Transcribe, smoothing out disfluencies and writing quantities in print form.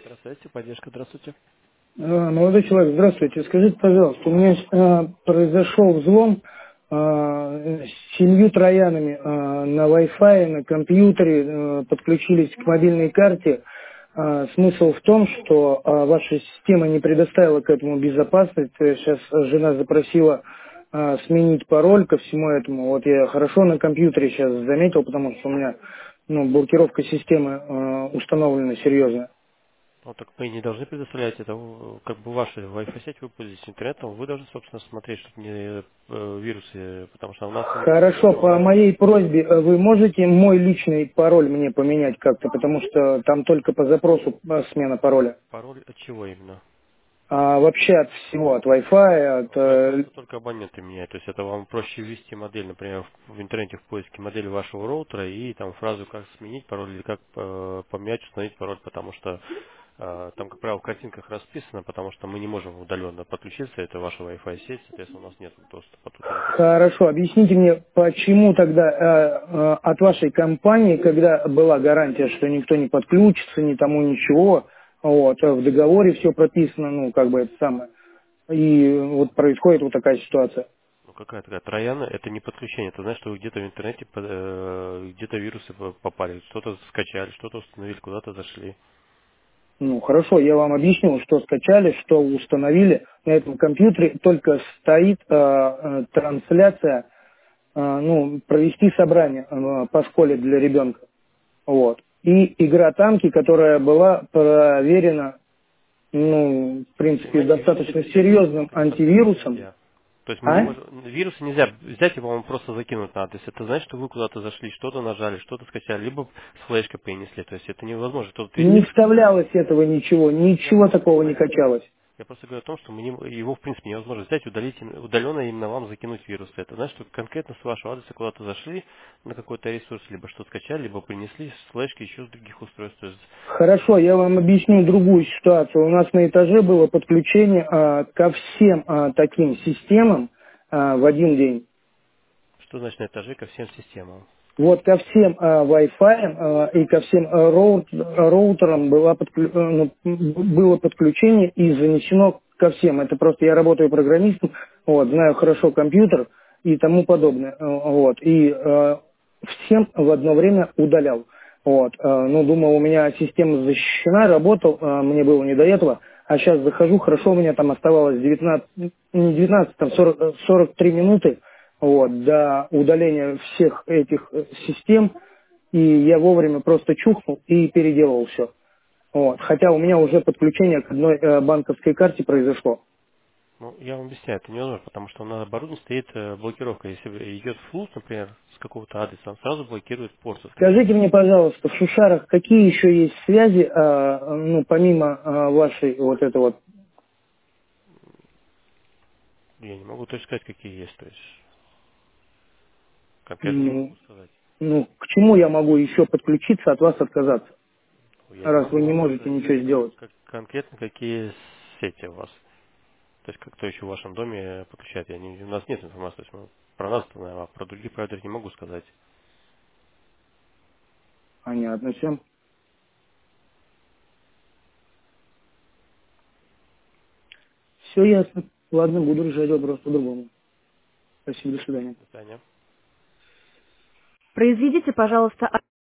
Здравствуйте, поддержка, здравствуйте. Молодой человек, здравствуйте. Скажите, пожалуйста, у меня произошел взлом с 7 троянами на Wi-Fi, на компьютере, подключились к мобильной карте. Смысл в том, что ваша система не предоставила к этому безопасность. Сейчас жена запросила сменить пароль ко всему этому. Вот я хорошо на компьютере сейчас заметил, потому что у меня блокировка системы установлена серьезная. Ну, так мы не должны предоставлять это, как бы ваша Wi-Fi сеть, вы пользуетесь интернетом, вы должны, собственно, смотреть, чтобы не вирусы, потому что у нас Хорошо, по моей просьбе вы можете мой личный пароль мне поменять как-то, потому что там только по запросу смена пароля. пароль от чего именно? А вообще от всего, от Wi-Fi, от... Wi-Fi это только абоненты меняют, то есть это вам проще ввести модель, например, в интернете в поиске модели вашего роутера и там фразу как сменить пароль или как поменять, установить пароль, потому что там, как правило, в картинках расписано, потому что мы не можем удаленно подключиться, это ваша Wi-Fi сеть, соответственно, у нас нет доступа туда непосредственно. Хорошо, объясните мне, почему тогда от вашей компании, когда была гарантия, что никто не подключится, ни тому ничего, вот, в договоре все прописано, ну, как бы это самое, и вот происходит вот такая ситуация. Ну, какая такая трояна, это не подключение, это значит, что вы где-то в интернете, где-то вирусы попали, что-то скачали, что-то установили, куда-то зашли. Ну, хорошо, я вам объяснил, что скачали, что установили. На этом компьютере только стоит трансляция, провести собрание по школе для ребенка. Вот. И игра танки, которая была проверена, в принципе, Понимаете, достаточно вирусы серьезным только не подключать антивирусом. нельзя. То есть мы не А? можем, вирусы нельзя взять и вам просто закинуть на адрес. Это значит, что вы куда-то зашли, что-то нажали, что-то скачали, либо с флешкой перенесли. То есть это невозможно. Кто-то Не перенес. вставлялось этого ничего, Я ничего понял, такого не понимаете. качалось. Я просто говорю о том, что его в принципе невозможно взять, удалить, удаленно именно вам закинуть вирусы. Это значит, что конкретно с вашего адреса куда-то зашли на какой-то ресурс, либо что скачали, либо принесли с флешки еще с других устройств. То есть, Хорошо, я вам объясню другую ситуацию. У нас на этаже было подключение ко всем таким системам в один день. что значит на этаже ко всем системам? Вот ко всем Wi-Fi и ко всем роутерам было подключение и занесено ко всем. Это просто я работаю программистом, вот, знаю хорошо компьютер и тому подобное. Вот, и всем в одно время удалял. Вот, думал, у меня система защищена, работал, мне было не до этого. А сейчас захожу, хорошо, у меня там оставалось 19, не 19, там 43 минуты вот, до удаления всех этих систем, и я вовремя просто чухнул и переделал все. Вот. Хотя у меня уже подключение к одной банковской карте произошло. Ну, я вам объясняю, это невозможно, потому что на оборудовании стоит блокировка. Если идет флут, например, с какого-то адреса, он сразу блокирует порт, Скажите соответственно. мне, пожалуйста, в Шушарах какие еще есть связи, помимо вашей вот этой вот, Я не могу точно сказать, какие есть, то есть конкретно не м, могу сказать. к чему я могу еще подключиться, от вас отказаться, Я не раз вы могу не вам можете сказать ничего сделать? конкретно, какие сети у вас. То есть, кто еще в вашем доме подключает. У нас нет информации, то есть про нас знаем, а про других провайдеров не могу сказать. Понятно, все. Все ясно. Ладно, буду решать вопрос по-другому. Спасибо, до свидания. До свидания. Произведите, пожалуйста,